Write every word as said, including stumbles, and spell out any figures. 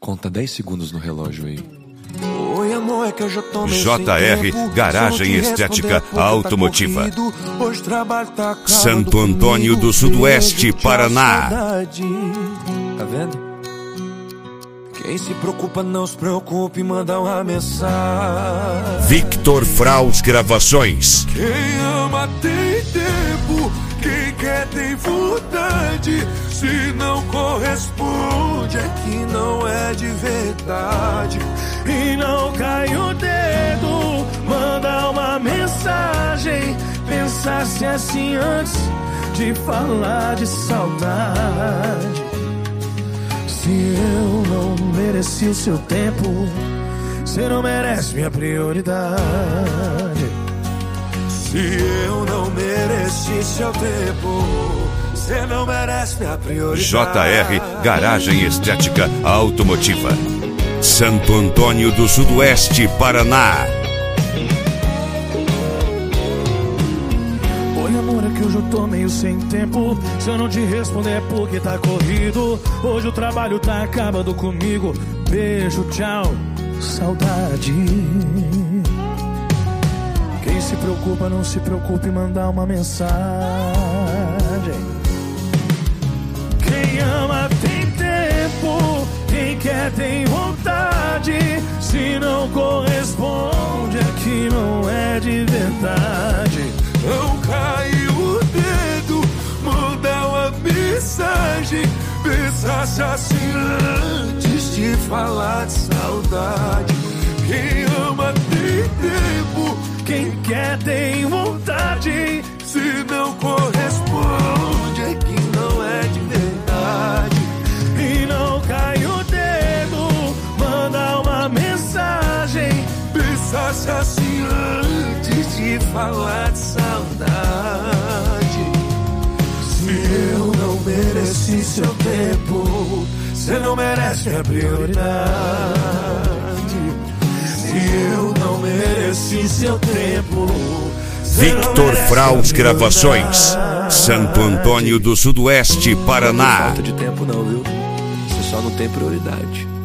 Conta dez segundos no relógio aí. Oi, amor, é que eu já tomei J R Garagem Estética Automotiva. Hoje trabalho tá acabando Santo Antônio comigo, do Sudoeste, beijo, tchau, Paraná. saudade. Tá vendo? Quem se preocupa não se preocupe, manda uma mensagem. Victor Fraus Gravações. Quem ama tem tempo, quem quer tem vontade. Se não corresponde é que não é de verdade. E não cai o dedo, manda uma mensagem. Pensasse assim antes de falar de saudade. Se eu não mereci o seu tempo, você não merece minha prioridade. Se eu não mereci seu tempo, você não merece minha prioridade. J R Garagem Estética Automotiva. Santo Antônio do Sudoeste, Paraná. Oi, amor, é que hoje eu tô meio sem tempo. Se eu não te responder é porque tá corrido. Hoje o trabalho tá acabando comigo. Beijo, tchau, saudade. Quem se preocupa, não se preocupe, mandar uma mensagem. Quem ama tem tempo, quem quer tem vontade. Se não corresponde é que não é de verdade. Não caiu o dedo, manda uma mensagem. Pensasse assim antes de falar de saudade. Quem ama tem tempo, quem quer tem vontade. Se não corresponde é que não é de verdade. E não cai o dedo, manda uma mensagem. Pensasse assim antes de falar de saudade. Se eu não mereci seu tempo, você não merece minha prioridade. Se eu não mereci seu tempo, Victor Fraus Gravações. Santo Antônio do Sudoeste, Paraná. Não falta de tempo não, viu? Você só não tem prioridade.